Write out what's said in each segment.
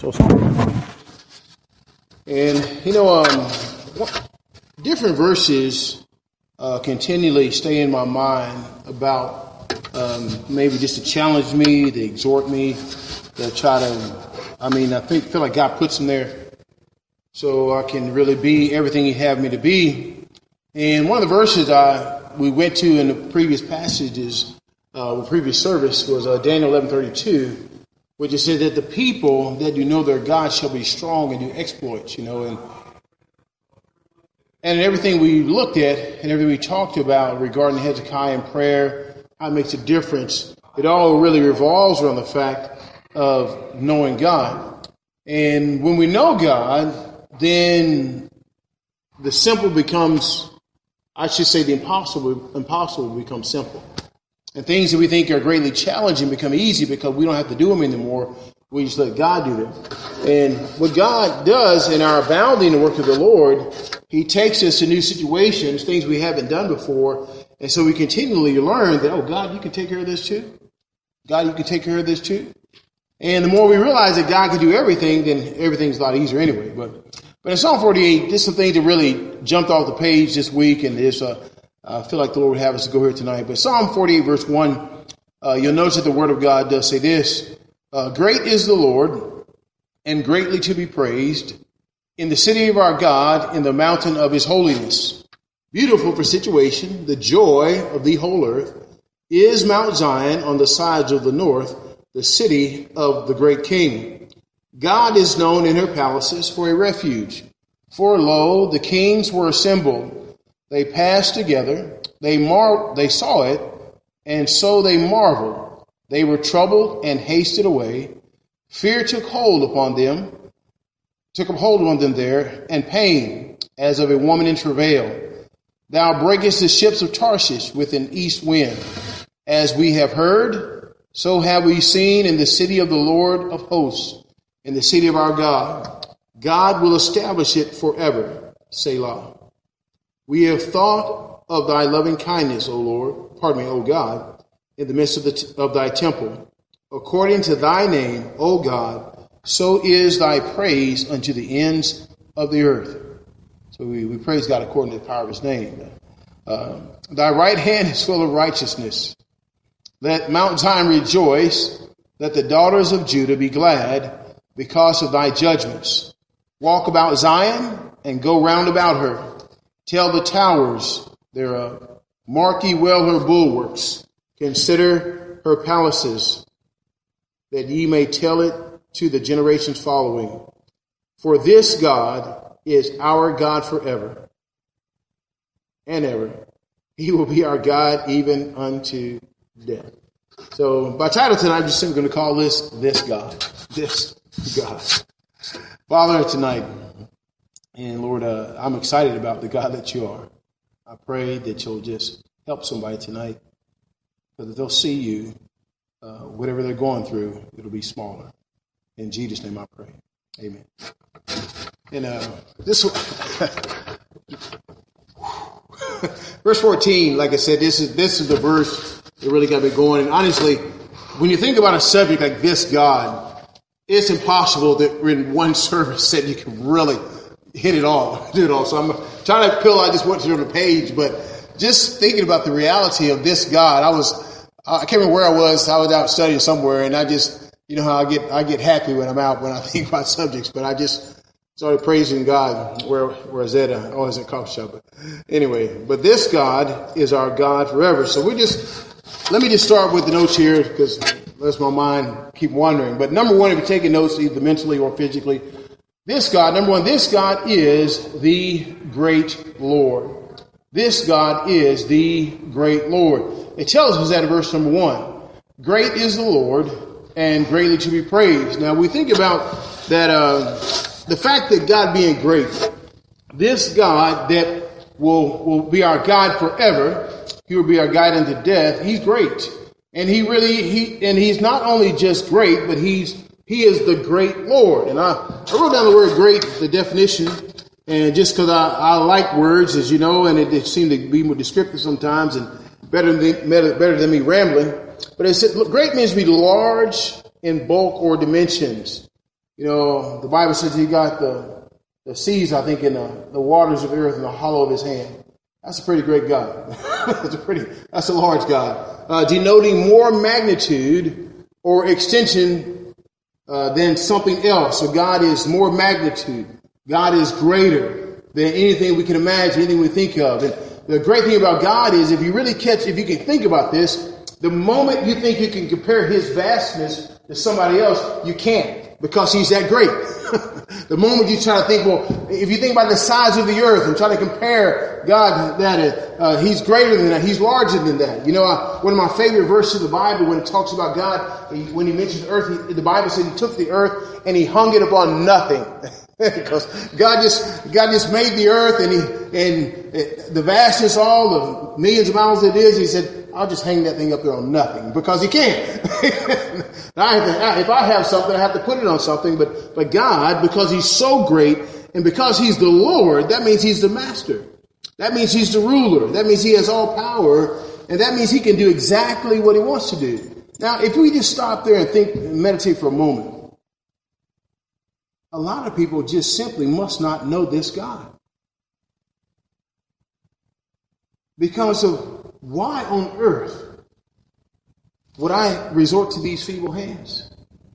So sorry. And, different verses continually stay in my mind about maybe just to challenge me, to exhort me, to try to, feel like God puts them there so I can really be everything He had me to be. And one of the verses we went to in the previous passages, the previous service was Daniel 11:32, which it said that the people that do know their God shall be strong and do exploits, and everything we looked at and everything we talked about regarding Hezekiah and prayer, how it makes a difference, it all really revolves around the fact of knowing God. And when we know God, then the simple becomes, the impossible becomes simple. And things that we think are greatly challenging become easy because we don't have to do them anymore. We just let God do them. And what God does in our abounding the work of the Lord, He takes us to new situations, things we haven't done before. And so we continually learn that, oh, God, you can take care of this too. God, you can take care of this too. And the more we realize that God can do everything, then everything's a lot easier anyway. But in Psalm 48, just some things that really jumped off the page this week, and I feel like the Lord would have us to go here tonight. But Psalm 48, verse 1, you'll notice that the Word of God does say this: great is the Lord, and greatly to be praised, in the city of our God, in the mountain of His holiness. Beautiful for situation, the joy of the whole earth, is Mount Zion on the sides of the north, the city of the great King. God is known in her palaces for a refuge. For lo, the kings were assembled. They passed together. They saw it, and so they marveled. They were troubled and hasted away. Fear took hold upon them there, and pain, as of a woman in travail. Thou breakest the ships of Tarshish with an east wind. As we have heard, so have we seen in the city of the Lord of hosts, in the city of our God. God will establish it forever. Selah. We have thought of thy loving kindness, O God, in the midst of thy temple. According to thy name, O God, so is thy praise unto the ends of the earth. So we praise God according to the power of His name. Thy right hand is full of righteousness. Let Mount Zion rejoice. Let the daughters of Judah be glad because of thy judgments. Walk about Zion and go round about her. Tell the towers thereof. Mark ye well her bulwarks. Consider her palaces, that ye may tell it to the generations following. For this God is our God forever and ever. He will be our God even unto death. So by title tonight, I'm just simply going to call this God. This God. Father, tonight, and Lord, I'm excited about the God that you are. I pray that you'll just help somebody tonight, so that they'll see you. Whatever they're going through, it'll be smaller. In Jesus' name I pray. Amen. And this verse 14, like I said, this is the verse that really got me going. And honestly, when you think about a subject like this God, it's impossible that in one service that you can really hit it all, do it all. So I'm trying to I just went through the page, but just thinking about the reality of this God, I can't remember where I was out studying somewhere, and I just, how I get happy when I'm out, when I think about subjects, but I just started praising God. Where is that? Oh, it's a coffee shop. But anyway, but this God is our God forever. So let me just start with the notes here, because lets my mind keep wandering. But number one, if you're taking notes, either mentally or physically, this God is the great Lord. This God is the great Lord. It tells us that in verse number 1. Great is the Lord, and greatly to be praised. Now, we think about that, the fact that God being great, this God that will be our God forever, He will be our guide unto death. He's great. And he's not only just great, but he is the great Lord. And I wrote down the word great, the definition, and just because I like words, as you know, and it seemed to be more descriptive sometimes and better than me rambling. But it said, great means to be large in bulk or dimensions. You know, the Bible says he got the seas, I think, in the waters of the earth in the hollow of his hand. That's a pretty great God. That's a large God. Denoting more magnitude or extension than something else. So God is more magnitude. God is greater than anything we can imagine, anything we think of. And the great thing about God is if you can think about this, the moment you think you can compare his vastness to somebody else, you can't, because he's that great. The moment you try to think, well, if you think about the size of the earth and try to compare God, that he's greater than that, he's larger than that. You know, one of my favorite verses of the Bible when it talks about God, when he mentions the earth, the Bible said he took the earth and he hung it upon nothing. Because God just made the earth and the vastness, all the millions of miles it is. He said, I'll just hang that thing up there on nothing, because he can. If I have something, I have to put it on something. But God, because he's so great and because he's the Lord, that means he's the master. That means he's the ruler. That means he has all power. And that means he can do exactly what he wants to do. Now, if we just stop there and think and meditate for a moment, a lot of people just simply must not know this God. Because of why on earth would I resort to these feeble hands?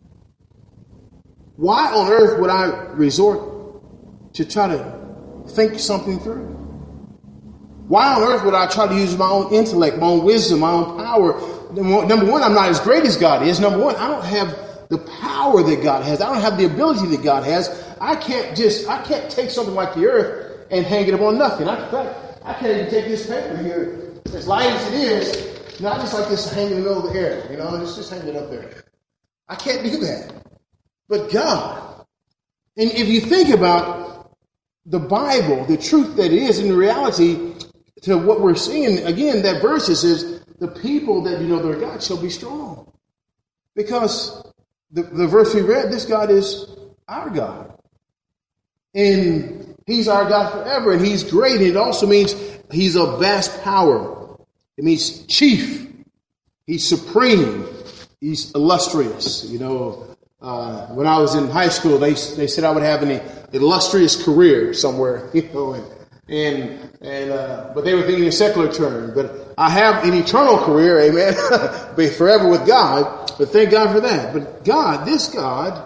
Why on earth would I resort to try to think something through? Why on earth would I try to use my own intellect, my own wisdom, my own power? Number one, I'm not as great as God is. Number one, I don't have the power that God has. I don't have the ability that God has. I can't take something like the earth and hang it up on nothing. I can't even take this paper here, as light as it is, not just like this hanging in the middle of the air, just hang it up there. I can't do that. But God, and if you think about the Bible, the truth that it is, in reality, to what we're seeing, again, that verse says, the people that know their God shall be strong. Because the verse we read, this God is our God. And he's our God forever, and he's great. And it also means he's of vast power. It means chief. He's supreme. He's illustrious. When I was in high school, they said I would have an illustrious career somewhere, but they were thinking a secular term. But I have an eternal career, amen, be forever with God. But thank God for that. But God, this God,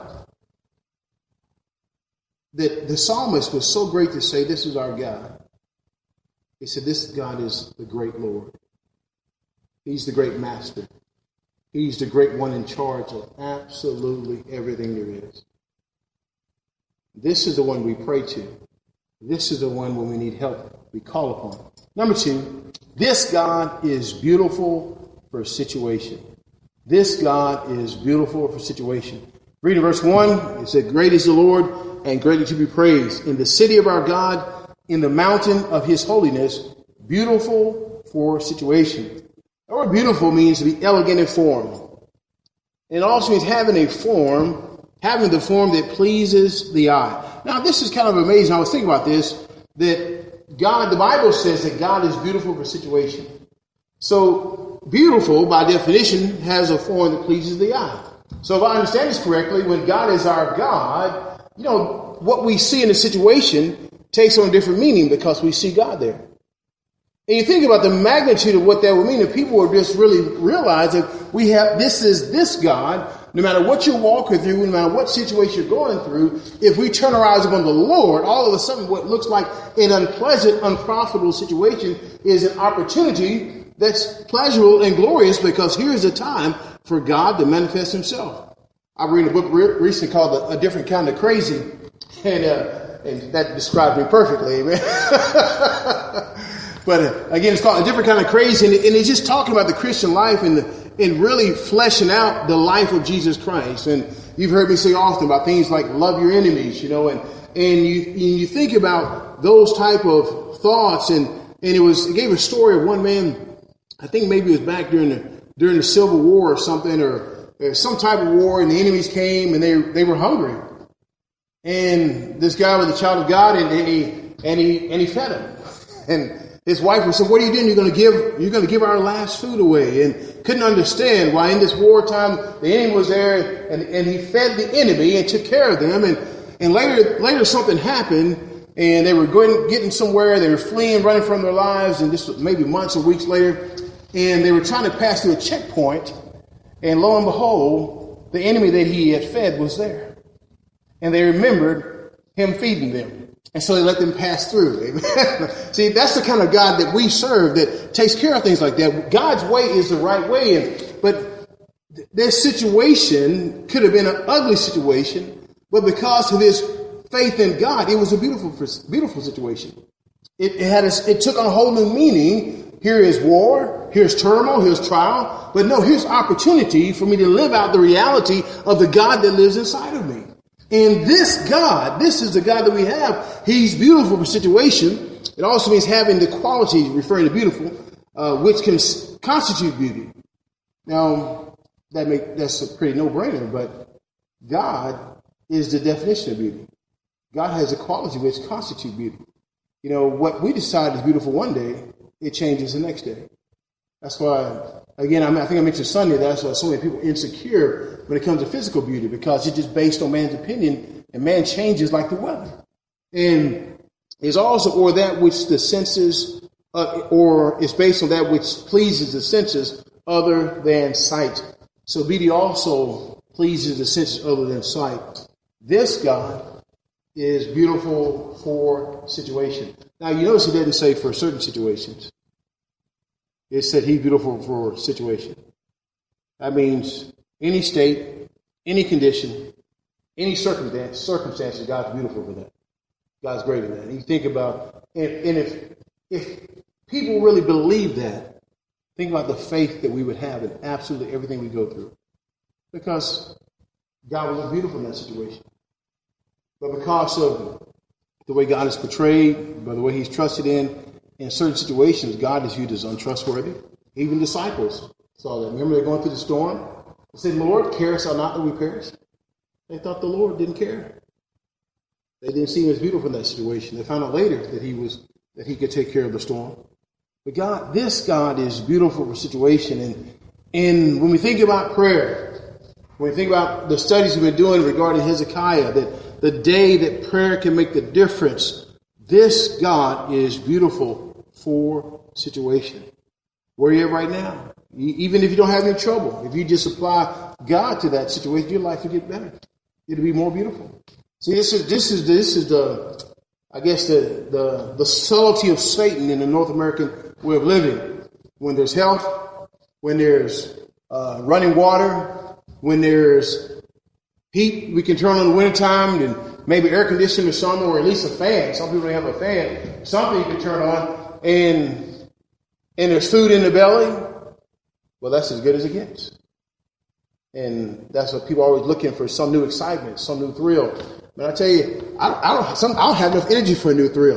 that the psalmist was so great to say, this is our God. He said, this God is the great Lord. He's the great master. He's the great one in charge of absolutely everything there is. This is the one we pray to. This is the one when we need help, we call upon. Number two, this God is beautiful for a situation. This God is beautiful for a situation. Reading verse 1, it said, great is the Lord and greatly to be praised in the city of our God, in the mountain of his holiness, beautiful for situation. The word beautiful means to be elegant in form. And it also means having the form that pleases the eye. Now, this is kind of amazing. I was thinking about this, that God, the Bible says that God is beautiful for situation. So, beautiful, by definition, has a form that pleases the eye. So, if I understand this correctly, when God is our God, what we see in a situation takes on a different meaning because we see God there. And you think about the magnitude of what that would mean, if people would just really realize that this is this God, no matter what you're walking through, no matter what situation you're going through, if we turn our eyes upon the Lord, all of a sudden what looks like an unpleasant, unprofitable situation is an opportunity that's pleasurable and glorious, because here's a time for God to manifest himself. I read a book recently called A Different Kind of Crazy, and that describes me perfectly, amen. But again, it's called A Different Kind of Crazy, and it's just talking about the Christian life and really fleshing out the life of Jesus Christ. And you've heard me say often about things like love your enemies, and you think about those type of thoughts, and it gave a story of one man. I think maybe it was back during the Civil War or something, or some type of war, and the enemies came and they were hungry, and this guy was a child of God, and he fed them. his wife would say, what are you doing? You're going to give our last food away. And couldn't understand why in this wartime the enemy was there and he fed the enemy and took care of them. And later something happened and they were getting somewhere. They were fleeing, running from their lives. And this was maybe months or weeks later. And they were trying to pass through a checkpoint. And lo and behold, the enemy that he had fed was there. And they remembered him feeding them. And so they let them pass through. Amen. See, that's the kind of God that we serve that takes care of things like that. God's way is the right way. But this situation could have been an ugly situation. But because of his faith in God, it was a beautiful situation. It took on a whole new meaning. Here is war. Here's turmoil. Here's trial. But no, here's opportunity for me to live out the reality of the God that lives inside of me. And this God, this is the God that we have. He's beautiful for situation. It also means having the qualities, referring to beautiful, which can constitute beauty. Now, that's a pretty no-brainer, but God is the definition of beauty. God has a quality which constitute beauty. You know, what we decide is beautiful one day, it changes the next day. That's why, again, I think I mentioned Sunday, that's why so many people are insecure when it comes to physical beauty, because it's just based on man's opinion, and man changes like the weather. And is also, or that which the senses, or is based on that which pleases the senses other than sight. So beauty also pleases the senses other than sight. This God is beautiful for situation. Now, you notice he didn't say for certain situations. It said he's beautiful for situation. That means any state, any condition, any circumstances, God's beautiful for that. God's great at that. You think about, and if people really believe that, think about the faith that we would have in absolutely everything we go through. Because God will look beautiful in that situation. But because of the way God is portrayed, by the way he's trusted in certain situations, God is viewed as untrustworthy. Even disciples saw that. Remember, they're going through the storm. They said, Lord, carest thou not that we perish? They thought the Lord didn't care. They didn't see him as beautiful in that situation. They found out later that he could take care of the storm. But this God is beautiful for situation. And when we think about prayer, when we think about the studies we've been doing regarding Hezekiah, that the day that prayer can make the difference, this God is beautiful for situation. Where you're at right now, even if you don't have any trouble, if you just apply God to that situation, your life will get better. It'll be more beautiful. See, this is the I guess the subtlety of Satan in the North American way of living. When there's health, when there's running water, when there's heat, we can turn on the wintertime and maybe air conditioning or something, or at least a fan. Some people don't have a fan. Something you can turn on, and there's food in the belly. Well, that's as good as it gets. And that's what people are always looking for, some new excitement, some new thrill. But I tell you, I don't have enough energy for a new thrill.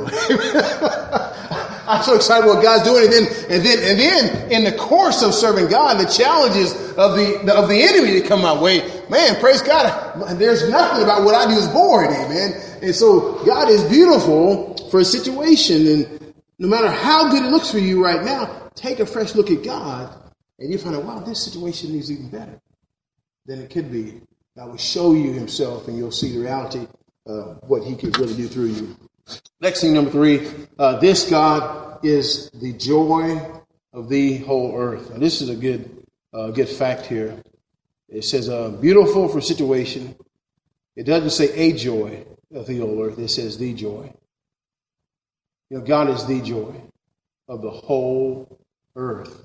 I'm so excited what God's doing, and then in the course of serving God, the challenges of the enemy that come my way, man, praise God. There's nothing about what I do is boring, amen. And so God is beautiful for a situation, and no matter how good it looks for you right now, take a fresh look at God, and you find out, wow, this situation is even better than it could be. God will show you himself, and you'll see the reality of what he could really do through you. Next thing, number 3, this God is the joy of the whole earth. And this is a good fact here. It says beautiful for situation. It doesn't say a joy of the whole earth. It says the joy. You know, God is the joy of the whole earth.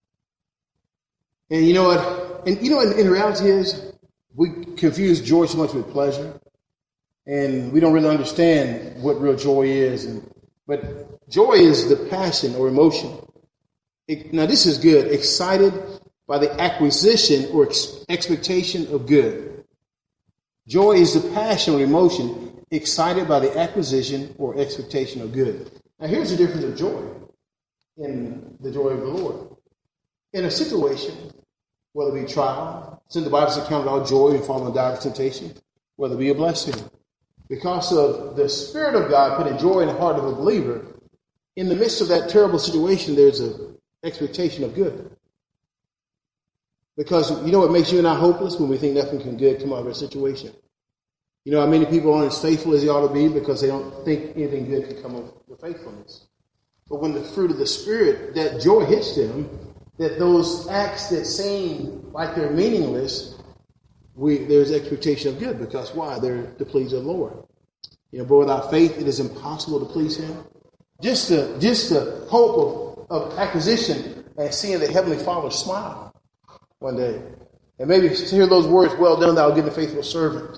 And you know what? And you know what in reality is? We confuse joy so much with pleasure. And we don't really understand what real joy is. But joy is the passion or emotion. Now this is good. Excited by the acquisition or expectation of good. Joy is the passion or emotion excited by the acquisition or expectation of good. Now here's the difference of joy in the joy of the Lord. In a situation, whether it be trial, since the Bible says count it all joy and fall in dire temptation, whether it be a blessing. Because of the Spirit of God putting joy in the heart of a believer, in the midst of that terrible situation, there's an expectation of good. Because you know what makes you and I hopeless? When we think nothing can good come out of a situation. You know how many people aren't as faithful as they ought to be because they don't think anything good can come of their faithfulness. But when the fruit of the Spirit, that joy hits them, that those acts that seem like they're meaningless, there's expectation of good. Because why? They're to please the Lord. You know, but without faith, it is impossible to please Him. Just the hope of acquisition and seeing the Heavenly Father smile one day. And maybe hear those words, well done, thou good and faithful servant.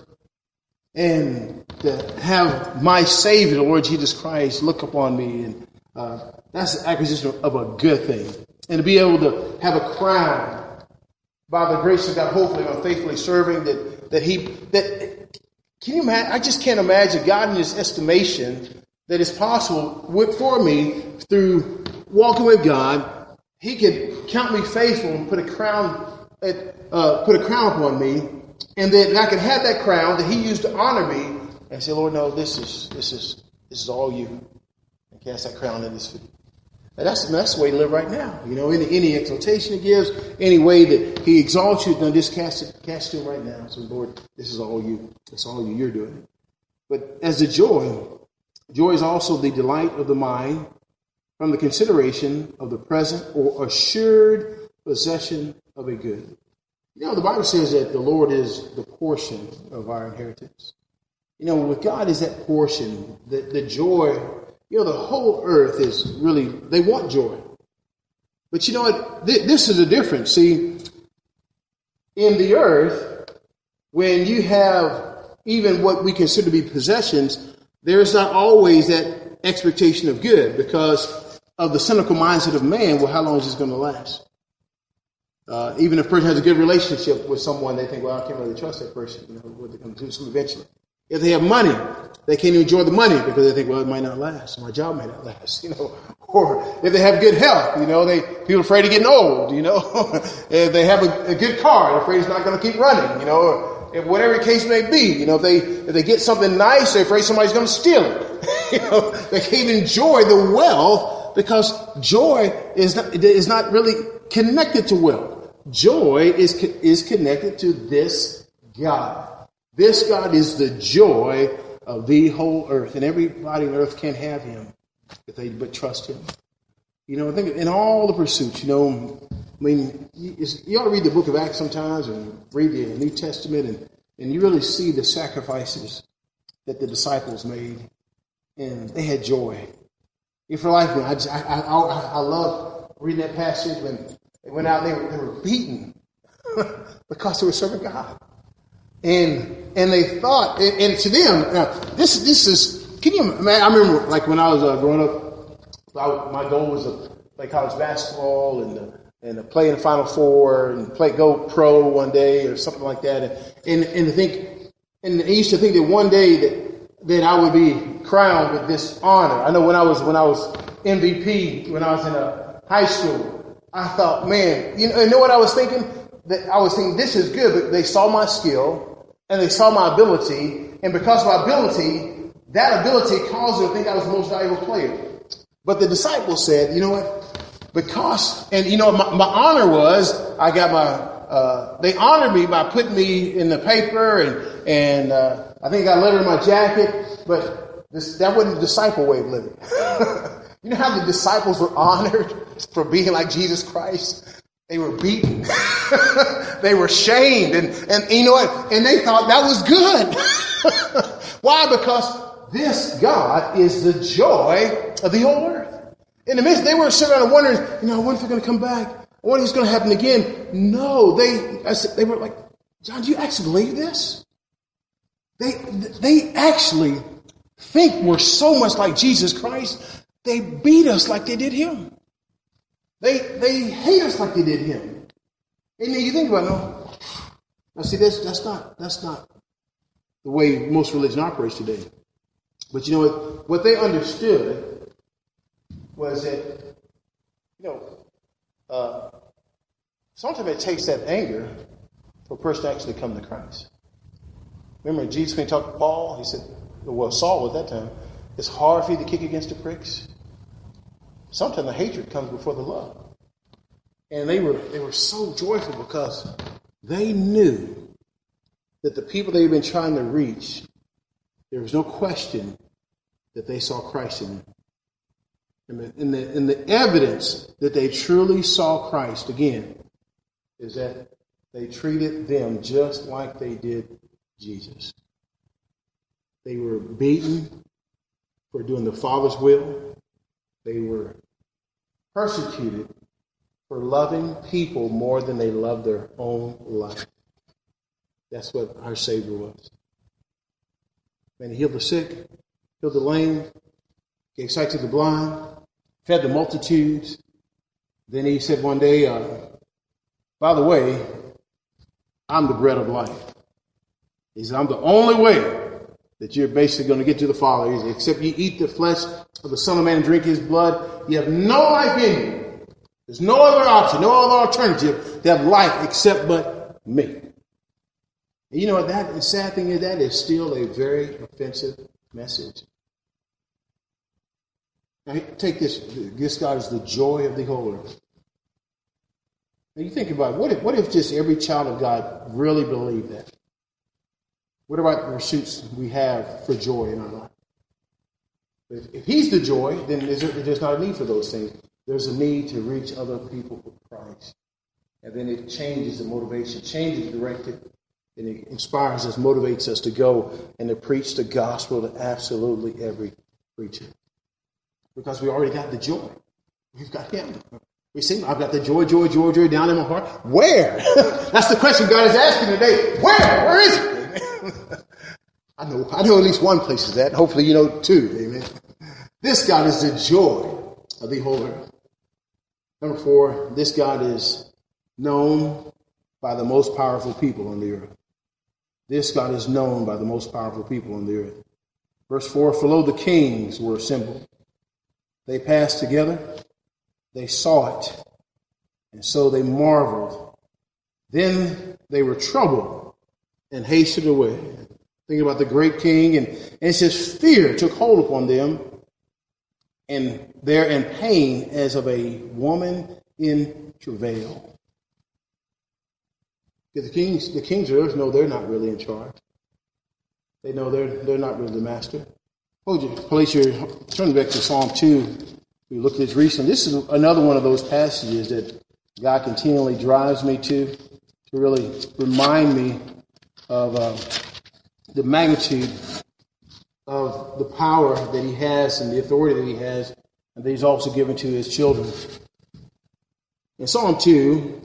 And to have my Savior, the Lord Jesus Christ, look upon me. And that's the acquisition of a good thing. And to be able to have a crown by the grace of God, hopefully I'm faithfully serving, can you imagine? I just can't imagine God in His estimation that it's possible for me through walking with God. He could count me faithful and put a crown upon me, and that I could have that crown that He used to honor me, and say, Lord, no, this is all you, and cast that crown at His feet. And that's the way to live right now. You know, any exaltation He gives, any way that He exalts you, then just cast it to Him right now. So, Lord, this is all you. It's all you. You're doing it. But as the joy is also the delight of the mind from the consideration of the present or assured possession of a good. You know, the Bible says that the Lord is the portion of our inheritance. You know, with God is that portion, the joy. You know, the whole earth is really, they want joy. But you know what? This is a difference. See, in the earth, when you have even what we consider to be possessions, there's not always that expectation of good because of the cynical mindset of man. Well, how long is this going to last? Even if a person has a good relationship with someone, they think, well, I can't really trust that person. You know, what they're going to do so eventually. If they have money, they can't enjoy the money because they think, well, it might not last. My job may not last, you know. Or if they have good health, you know, people are afraid of getting old, you know. If they have a good car, they're afraid it's not going to keep running, you know. Or whatever the case may be, you know, if they get something nice, they're afraid somebody's going to steal it. You know, they can't enjoy the wealth because joy is not really connected to wealth. Joy is connected to this God. This God is the joy of the whole earth, and everybody on earth can have Him if they but trust Him. You know, think in all the pursuits. You know, I mean, you ought to read the Book of Acts sometimes, and read the New Testament, and you really see the sacrifices that the disciples made, and they had joy. If for life, I love reading that passage when they went out, they were beaten because they were serving God. And they thought, and to them, now, this is, can you imagine? I remember, like, when I was growing up, my goal was to play college basketball and to play in the Final Four and go pro one day or something like that. And to think, and I used to think that one day that I would be crowned with this honor. I know when I was MVP, when I was in high school, I thought, man, you know what I was thinking? I was thinking, this is good, but they saw my skill. And they saw my ability, and because of my ability, that ability caused them to think I was the most valuable player. But the disciples said, you know what? Because, and you know, my honor was, I got they honored me by putting me in the paper, and I think I got a letter in my jacket, but that wasn't the disciple way of living. You know how the disciples were honored for being like Jesus Christ? They were beaten. They were shamed. And you know what? And they thought that was good. Why? Because this God is the joy of the whole earth. In the midst, they were sitting around wondering, you know, I wonder if they're going to come back. I wonder if it's going to happen again. No, they were like, John, do you actually believe this? They actually think we're so much like Jesus Christ, they beat us like they did Him. They hate us like they did Him. And then you think about it, no. Now see, that's not the way most religion operates today. But you know what they understood was that, you know, sometimes it takes that anger for a person to actually come to Christ. Remember Jesus, when he talked to Paul, he said, well, Saul at that time, it's hard for you to kick against the pricks. sometimes the hatred comes before the love. And they were so joyful because they knew that the people they've been trying to reach, there was no question that they saw Christ in them. And the evidence that they truly saw Christ, again, is that they treated them just like they did Jesus. They were beaten for doing the Father's will. They were persecuted for loving people more than they loved their own life. That's what our Savior was. And he healed the sick, healed the lame, gave sight to the blind, fed the multitudes. Then he said one day, by the way, I'm the bread of life. He said, I'm the only way that you're basically going to get to the Father. He said, except you eat the flesh of the Son of Man and drink his blood, you have no life in you. There's no other option, no other alternative to have life except but me. And you know what the sad thing is? That is still a very offensive message. Now, take this. This God is the joy of the whole earth. Now, you think about it. What if just every child of God really believed that? What about the pursuits we have for joy in our life? If he's the joy, then there's not a need for those things. There's a need to reach other people with Christ. And then it changes the motivation, changes the directive, and it inspires us, motivates us to go and to preach the gospel to absolutely every creature. Because we already got the joy. We've got him. We sing, I've got the joy, joy, joy, joy down in my heart. Where? That's the question God is asking today. Where? Where is it? I know at least one place is that. Hopefully you know two. Amen. This God is the joy of the whole earth. Number 4, this God is known by the most powerful people on the earth. This God is known by the most powerful people on the earth. Verse 4, for lo, the kings were assembled. They passed together. They saw it. And so they marveled. Then they were troubled and hastened away. Think about the great king. And it says fear took hold upon them. And they're in pain as of a woman in travail. Because the kings of earth know they're not really in charge. They know they're not really the master. Turn back to Psalm 2. We looked at this recently. This is another one of those passages that God continually drives me to really remind me of the magnitude of the power that he has and the authority that he has, and that he's also given to his children. In Psalm 2,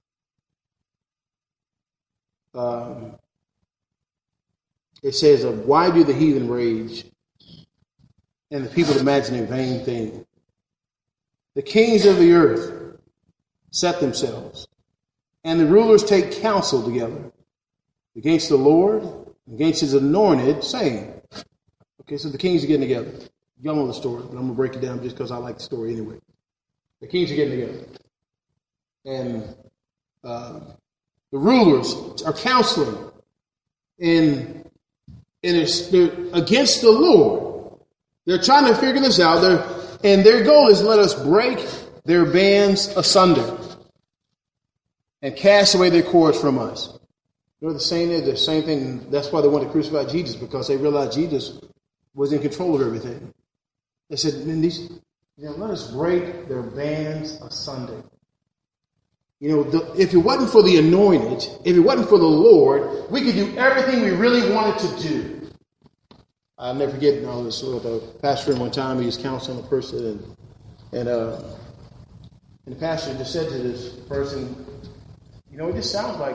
it says, why do the heathen rage and the people imagine a vain thing? The kings of the earth set themselves, and the rulers take counsel together against the Lord, against his anointed, saying, okay, so the kings are getting together. Y'all know the story, but I'm going to break it down just because I like the story anyway. The kings are getting together. And the rulers are counseling. And they're against the Lord. They're trying to figure this out. And their goal is let us break their bands asunder and cast away their cords from us. You know what the saying is? The same thing. That's why they wanted to crucify Jesus, because they realized Jesus was in control of everything. They said, let us break their bands asunder. If it wasn't for the anointed, if it wasn't for the Lord, we could do everything we really wanted to do. I'll never forget, I was with a pastor one time. He was counseling a person, and the pastor just said to this person, it just sounds like,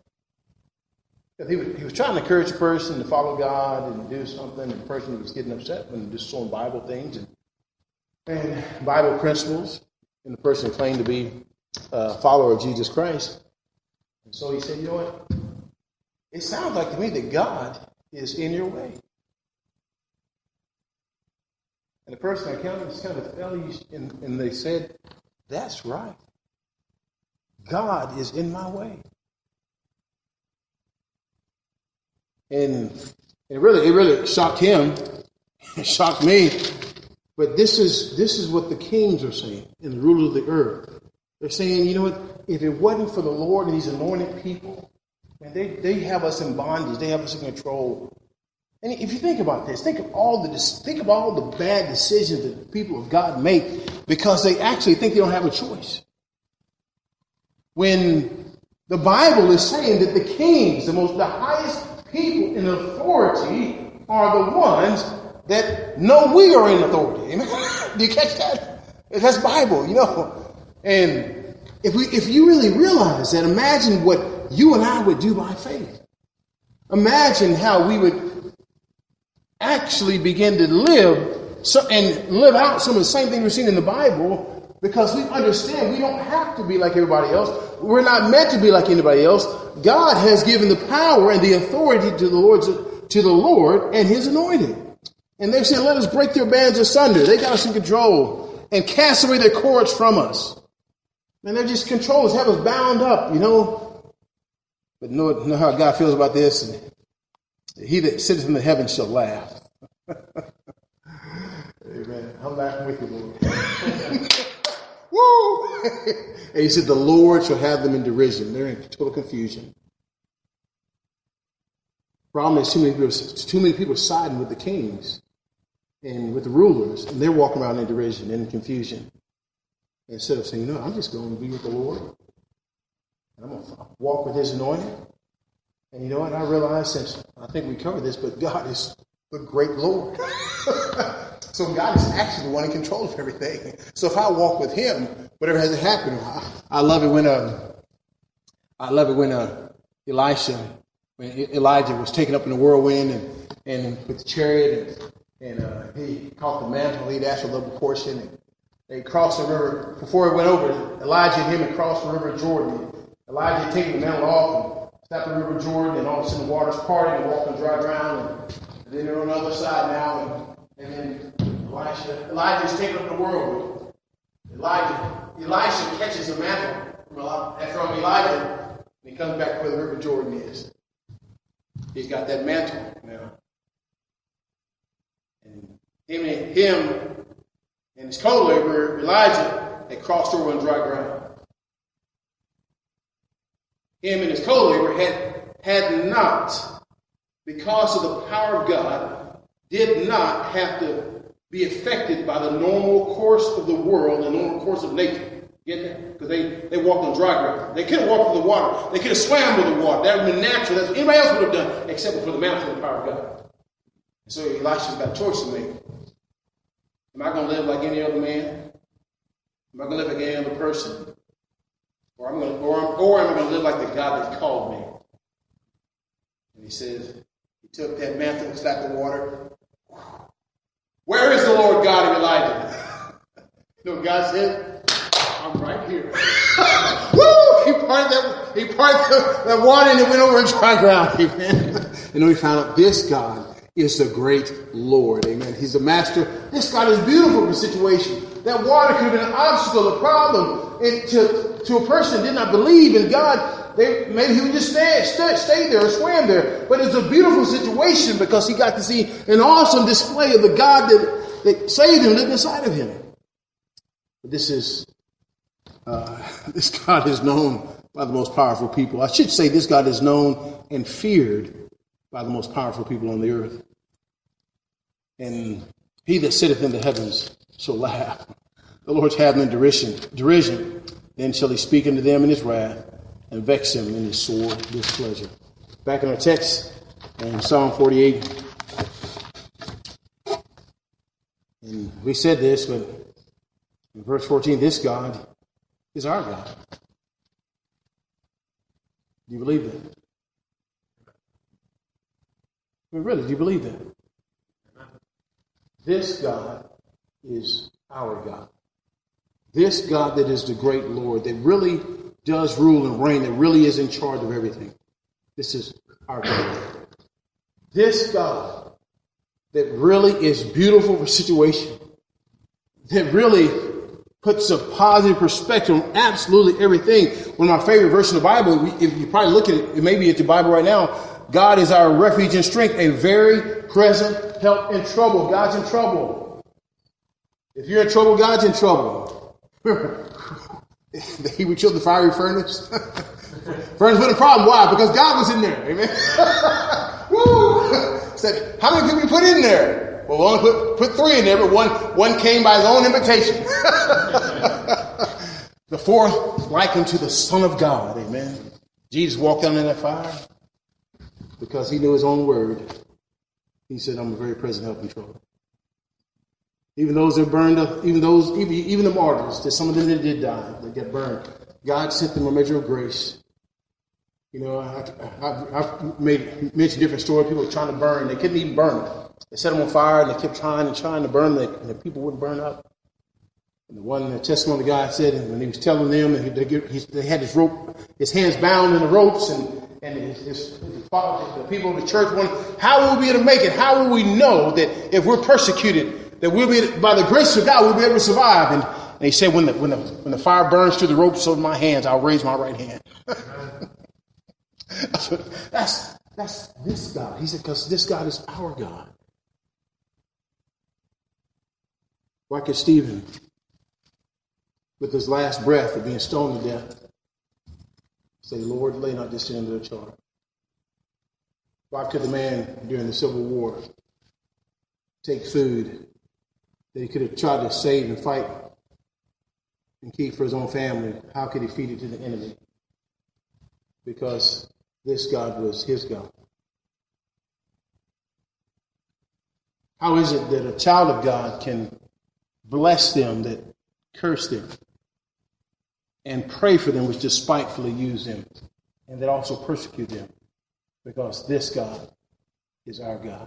he was trying to encourage the person to follow God and do something, and the person was getting upset when just showing Bible things and Bible principles, and the person claimed to be a follower of Jesus Christ. And so he said, you know what? It sounds like to me that God is in your way. And the person I counted just kind of fell, and they said, that's right. God is in my way. And it really shocked him. It shocked me. But this is what the kings are saying and the rulers of the earth. They're saying, you know what? If it wasn't for the Lord and these anointed people, and they have us in bondage, they have us in control. And if you think about this, think of all the bad decisions that the people of God make because they actually think they don't have a choice. When the Bible is saying that the kings, the highest people in authority, are the ones that know we are in authority. Amen? Do you catch that? That's Bible, you know. And if you really realize that, imagine what you and I would do by faith. Imagine how we would actually begin to live out some of the same things we're seeing in the Bible, because we understand we don't have to be like everybody else. We're not meant to be like anybody else. God has given the power and the authority to the Lord and His anointed. And they're saying, let us break their bands asunder. They got us in control and cast away their cords from us. And they're just control us, have us bound up, you know. But know how God feels about this. And he that sitteth in the heavens shall laugh. Amen. I'm laughing with you, Lord. Woo! And he said, the Lord shall have them in derision. They're in total confusion. Problem is, too many people are siding with the kings and with the rulers, and they're walking around in derision and in confusion. Instead of saying, I'm just going to be with the Lord. And I'm going to walk with His anointing. And you know what? I realize, since I think we covered this, but God is the great Lord. So God is actually the one in control of everything. So if I walk with Him, whatever has to happen, I love it when Elijah was taken up in the whirlwind and with the chariot and he caught the mantle. He'd asked for a little portion. And they crossed the river. Before it went over, Elijah and him had crossed the river Jordan. Elijah had taken the mantle off and stepped the river Jordan, and all of a sudden the waters parted and walked on dry ground. And then they're on the other side now. And then Elijah's taken up the whirlwind. Elisha catches the mantle from Elijah, and he comes back where the river Jordan is. He's got that mantle now. And him and his co-laborer, Elijah, had crossed over on dry ground. Him and his co-laborer had not, because of the power of God, did not have to be affected by the normal course of the world, the normal course of nature. Get that? Because they walked on dry ground. They could have walked through the water. They could have swam with the water. That would have been natural. That's what anybody else would have done, except for the mantle of the power of God. And so Elisha's got a choice to make. Am I going to live like any other man? Am I going to live like any other person? Or am I going to live like the God that called me? And he says, he took that mantle and slapped the water. Where is the Lord God of Elijah? You know what God said? I'm right here. Woo! He parted that water and it went over in dry ground. Amen. And then we found out this God is the great Lord. Amen. He's the master. This God is beautiful for the situation. That water could have been an obstacle, a problem to a person that did not believe in God. Maybe he would just stay there or swam there. But it's a beautiful situation because he got to see an awesome display of the God that saved him, lived inside of him. But this God is known by the most powerful people. I should say this God is known and feared by the most powerful people on the earth. And he that sitteth in the heavens shall laugh. The Lord's have them in derision. Then shall he speak unto them in his wrath and vex them in his sore displeasure. Back in our text in Psalm 48. And we said this, but in verse 14, this God is our God. Do you believe that? I mean, really, do you believe that? This God is our God. This God that is the great Lord, that really does rule and reign, that really is in charge of everything. This is our God. This God that really is beautiful for situation, that really puts a positive perspective on absolutely everything. One of my favorite verses in the Bible, if you probably look at it, maybe at your Bible right now, God is our refuge and strength, a very present help in trouble. God's in trouble. If you're in trouble, God's in trouble. He would chill the fiery furnace. Furnace wasn't a problem. Why? Because God was in there. Amen. Woo! Said, how many people you put in there? Well, we only put 3 in there, but one came by his own invitation. The fourth likened to the Son of God. Amen. Jesus walked down in that fire because he knew his own word. He said, I'm a very present help in trouble. Even those that burned up, even the martyrs, that some of them that did die, that get burned, God sent them a measure of grace. You know, I've mentioned different stories. People were trying to burn. They couldn't even burn them. They set them on fire and they kept trying to burn them, and the people wouldn't burn up. And the testimony the guy said, when he was telling them, and they had his rope, his hands bound in the ropes, and the people of the church wondered, how will we be able to make it? How will we know that if we're persecuted, that we'll be, by the grace of God, we'll be able to survive? And he said, when the fire burns through the ropes of my hands, I'll raise my right hand. That's this God. He said, because this God is our God. Why could Stephen, with his last breath of being stoned to death, say, Lord, lay not this sin to the charge? Why could the man during the Civil War take food that he could have tried to save and fight and keep for his own family? How could he feed it to the enemy? Because this God was his God. How is it that a child of God can bless them that curse them and pray for them which despitefully use them and that also persecute them? Because this God is our God.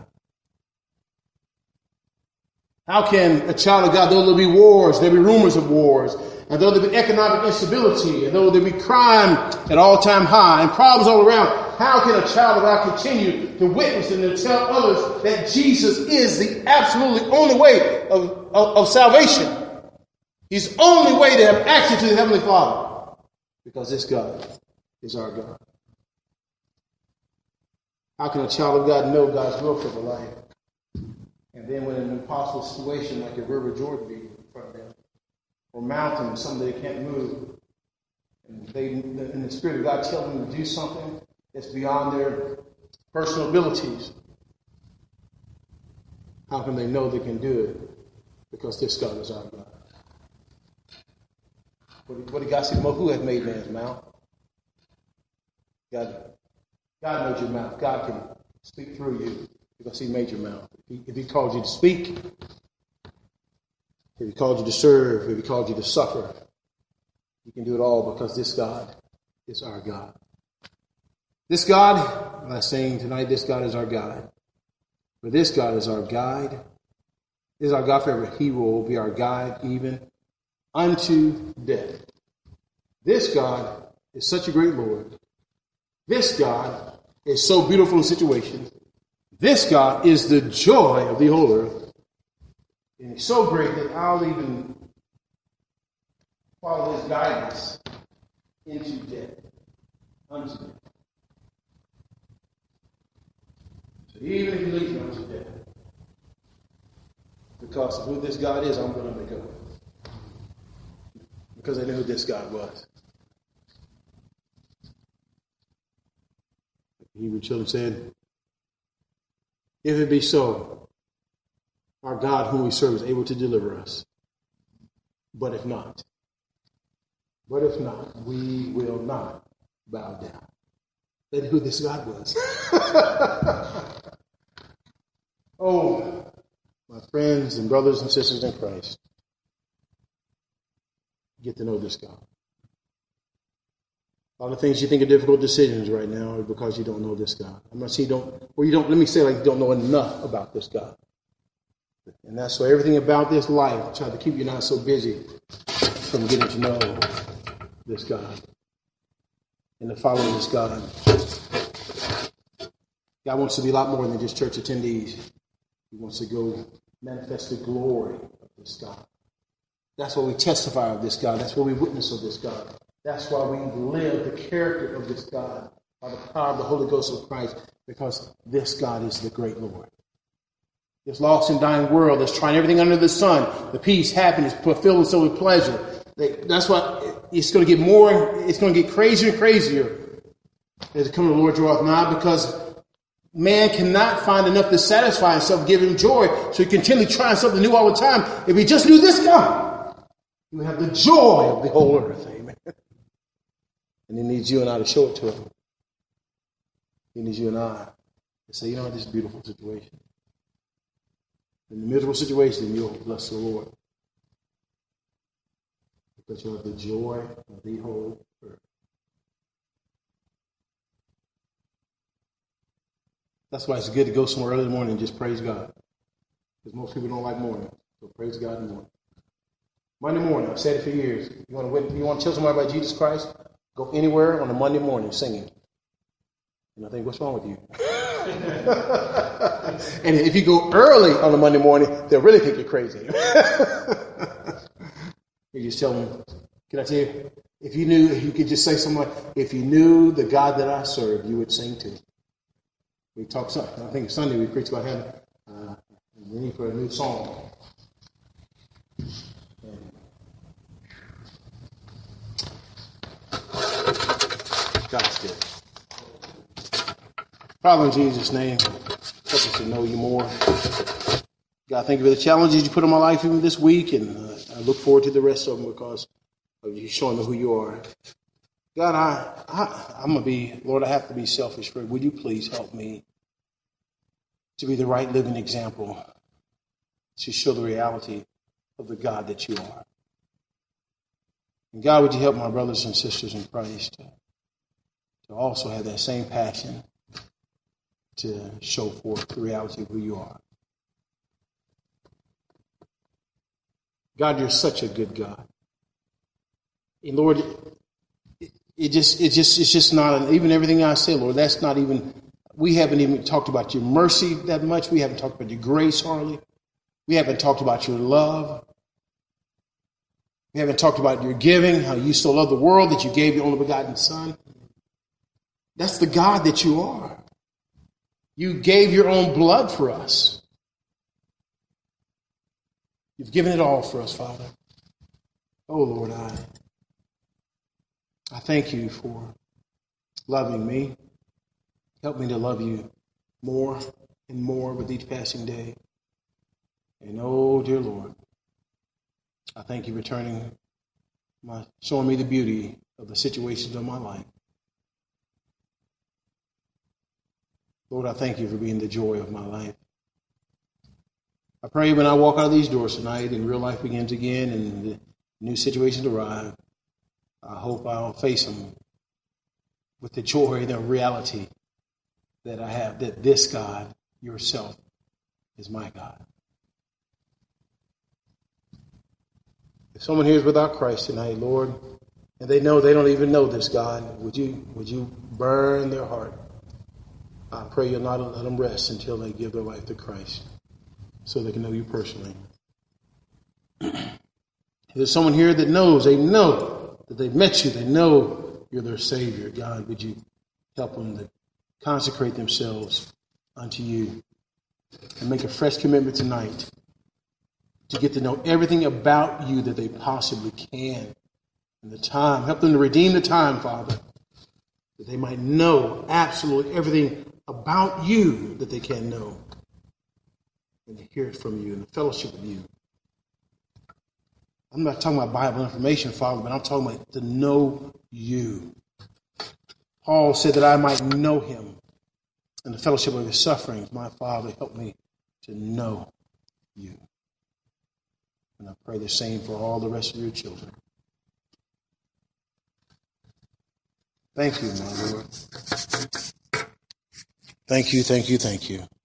How can a child of God, though there be wars, there be rumors of wars, and though there be economic instability, and though there be crime at all-time high and problems all around, how can a child of God continue to witness and to tell others that Jesus is the absolutely only way of salvation? He's the only way to have access to the Heavenly Father. Because this God is our God. How can a child of God know God's will for their life? And then when an impossible situation like a river Jordan be in front of them, or mountains, something they can't move, and they, in the Spirit of God, tell them to do something that's beyond their personal abilities, how can they know they can do it? Because this God is our God. What did God say? Who hath made man's mouth? God made your mouth. God can speak through you because he made your mouth. If he called you to speak, if he called you to serve, if he called you to suffer, you can do it all because this God is our God. This God, I'm not saying tonight this God is our God, but this God is our guide. This is our God forever. He will be our guide even unto death. This God is such a great Lord. This God is so beautiful in situations. This God is the joy of the whole earth. And he's so great that I'll even follow his guidance into death, unto death. So even if he leads me unto death, because of who this God is, I'm going to go. Because I knew who this God was. The Hebrew children said, if it be so, our God whom we serve is able to deliver us. But if not, we will not bow down. They knew who this God was. Oh, my friends and brothers and sisters in Christ, get to know this God. A lot of things you think are difficult decisions right now are because you don't know this God. I'm not saying let me say like you don't know enough about this God. And that's why everything about this life, try to keep you not so busy from getting to know this God and to follow this God. God wants to be a lot more than just church attendees. He wants to go manifest the glory of this God. That's why we testify of this God. That's why we witness of this God. That's why we live the character of this God by the power of the Holy Ghost of Christ, because this God is the great Lord. this lost and dying world that's trying everything under the sun, the peace, happiness, fulfill itself with pleasure. That's why it's going to get more, it's going to get crazier and crazier as the coming of the Lord draweth nigh, because man cannot find enough to satisfy himself, give him joy, so he continually trying something new all the time. If he just knew this God, he would have the joy of the whole earth. Amen. And he needs you and I to show it to him. He needs you and I to say, you know what, this is a beautiful situation. In the miserable situation, you'll bless the Lord, because you'll have the joy of the whole earth. That's why it's good to go somewhere early in the morning and just praise God, because most people don't like morning. So praise God in the morning. Monday morning, I've said it for years. You want to tell somebody about Jesus Christ? Go anywhere on a Monday morning singing. And I think, what's wrong with you? And if you go early on a Monday morning, they'll really think you're crazy. You just tell them, can I tell you, if you could just say something like, if you knew the God that I serve, you would sing too. We talked, I think Sunday we preached about him. We need for a new song. God's good. Father, in Jesus' name, help us to know you more. God, thank you for the challenges you put in my life even this week, and I look forward to the rest of them because of you showing me who you are. God, I'm going to be, Lord, I have to be selfish, but would you please help me to be the right living example to show the reality of the God that you are. And God, would you help my brothers and sisters in Christ to also have that same passion to show forth the reality of who you are. God, you're such a good God. And Lord, it's just not, even everything I say, Lord, that's not even, we haven't even talked about your mercy that much. We haven't talked about your grace hardly. We haven't talked about your love. We haven't talked about your giving, how you so loved the world that you gave your only begotten Son. That's the God that you are. You gave your own blood for us. You've given it all for us, Father. Oh, Lord, I thank you for loving me. Help me to love you more and more with each passing day. And oh, dear Lord, I thank you for showing me the beauty of the situations of my life. Lord, I thank you for being the joy of my life. I pray when I walk out of these doors tonight and real life begins again and the new situations arrive, I hope I'll face them with the joy and the reality that I have, that this God, yourself, is my God. If someone here is without Christ tonight, Lord, and they don't even know this God, would you burn their heart? I pray you'll not let them rest until they give their life to Christ so they can know you personally. If there's someone here that knows, they know that they've met you, they know you're their Savior, God, would you help them to consecrate themselves unto you and make a fresh commitment tonight to get to know everything about you that they possibly can. And the time, help them to redeem the time, Father, that they might know absolutely everything about you that they can know, and to hear it from you and the fellowship of you. I'm not talking about Bible information, Father, but I'm talking about to know you. Paul said that I might know him and the fellowship of his sufferings. My Father, help me to know you. And I pray the same for all the rest of your children. Thank you, my Lord. Thank you, thank you, thank you.